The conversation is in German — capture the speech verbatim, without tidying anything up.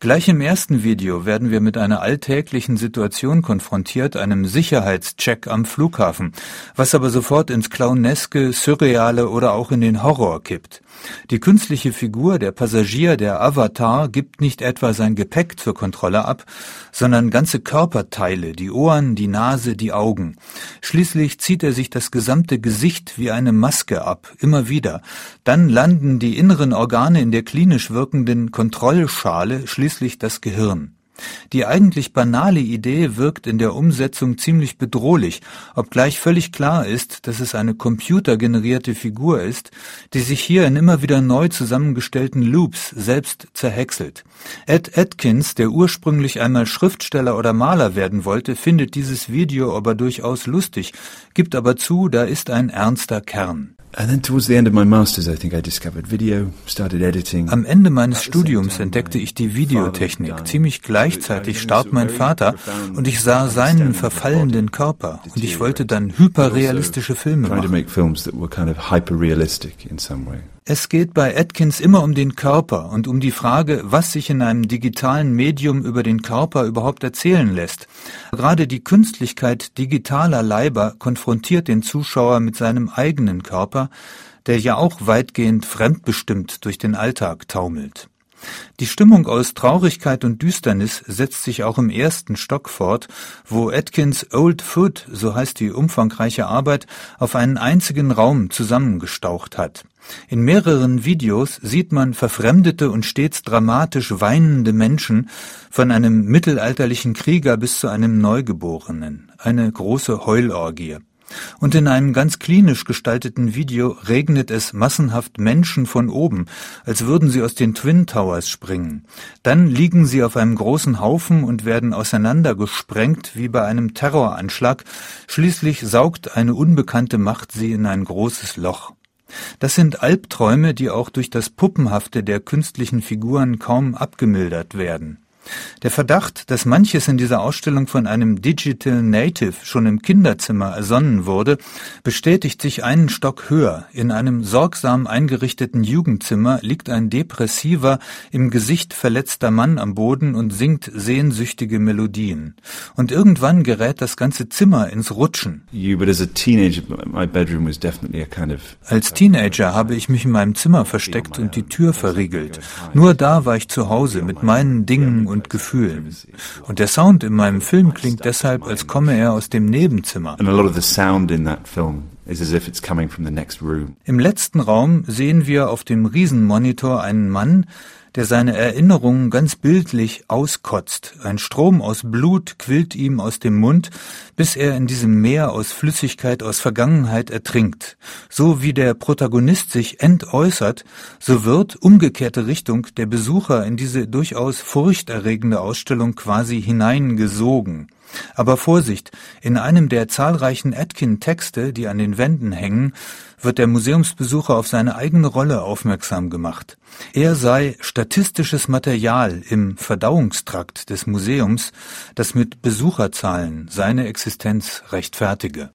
Gleich im ersten Video werden wir mit einer alltäglichen Situation konfrontiert, einem Sicherheitscheck am Flughafen, was aber sofort ins Clowneske, Surreale oder auch in den Horror kippt. Die künstliche Figur, der Passagier, der Avatar, gibt nicht etwa sein Gepäck zur Kontrolle ab, sondern ganze Körperteile, die Ohren, die Nase, die Augen. Schließlich zieht er sich das gesamte Gesicht wie eine Maske ab, immer wieder. Dann landen die inneren Organe in der klinisch wirkenden Kontrollschale, schließlich das Gehirn. Die eigentlich banale Idee wirkt in der Umsetzung ziemlich bedrohlich, obgleich völlig klar ist, dass es eine computergenerierte Figur ist, die sich hier in immer wieder neu zusammengestellten Loops selbst zerhäckselt. Ed Atkins, der ursprünglich einmal Schriftsteller oder Maler werden wollte, findet dieses Video aber durchaus lustig, gibt aber zu, da ist ein ernster Kern. And then towards the end of my masters, I think I discovered video, started editing. Am Ende meines Studiums entdeckte ich die Videotechnik. Ziemlich gleichzeitig starb mein Vater und ich sah seinen verfallenden Körper und ich wollte dann hyperrealistische Filme machen. Es geht bei Atkins immer um den Körper und um die Frage, was sich in einem digitalen Medium über den Körper überhaupt erzählen lässt. Gerade die Künstlichkeit digitaler Leiber konfrontiert den Zuschauer mit seinem eigenen Körper, der ja auch weitgehend fremdbestimmt durch den Alltag taumelt. Die Stimmung aus Traurigkeit und Düsternis setzt sich auch im ersten Stock fort, wo Atkins Old Food, so heißt die umfangreiche Arbeit, auf einen einzigen Raum zusammengestaucht hat. In mehreren Videos sieht man verfremdete und stets dramatisch weinende Menschen, von einem mittelalterlichen Krieger bis zu einem Neugeborenen. Eine große Heulorgie. Und in einem ganz klinisch gestalteten Video regnet es massenhaft Menschen von oben, als würden sie aus den Twin Towers springen. Dann liegen sie auf einem großen Haufen und werden auseinandergesprengt wie bei einem Terroranschlag. Schließlich saugt eine unbekannte Macht sie in ein großes Loch. Das sind Albträume, die auch durch das Puppenhafte der künstlichen Figuren kaum abgemildert werden. Der Verdacht, dass manches in dieser Ausstellung von einem Digital Native schon im Kinderzimmer ersonnen wurde, bestätigt sich einen Stock höher. In einem sorgsam eingerichteten Jugendzimmer liegt ein depressiver, im Gesicht verletzter Mann am Boden und singt sehnsüchtige Melodien. Und irgendwann gerät das ganze Zimmer ins Rutschen. Als Teenager habe ich mich in meinem Zimmer versteckt und die Tür verriegelt. Nur da war ich zu Hause mit meinen Dingen und Gefühlen. Und der Sound in meinem Film klingt deshalb, als komme er aus dem Nebenzimmer. Im letzten Raum sehen wir auf dem Riesenmonitor einen Mann, der seine Erinnerungen ganz bildlich auskotzt. Ein Strom aus Blut quillt ihm aus dem Mund, bis er in diesem Meer aus Flüssigkeit aus Vergangenheit ertrinkt. So wie der Protagonist sich entäußert, so wird, umgekehrte Richtung, der Besucher in diese durchaus furchterregende Ausstellung quasi hineingesogen. Aber Vorsicht, in einem der zahlreichen Atkin-Texte, die an den Wänden hängen, wird der Museumsbesucher auf seine eigene Rolle aufmerksam gemacht. Er sei statistisches Material im Verdauungstrakt des Museums, das mit Besucherzahlen seine Existenz rechtfertige.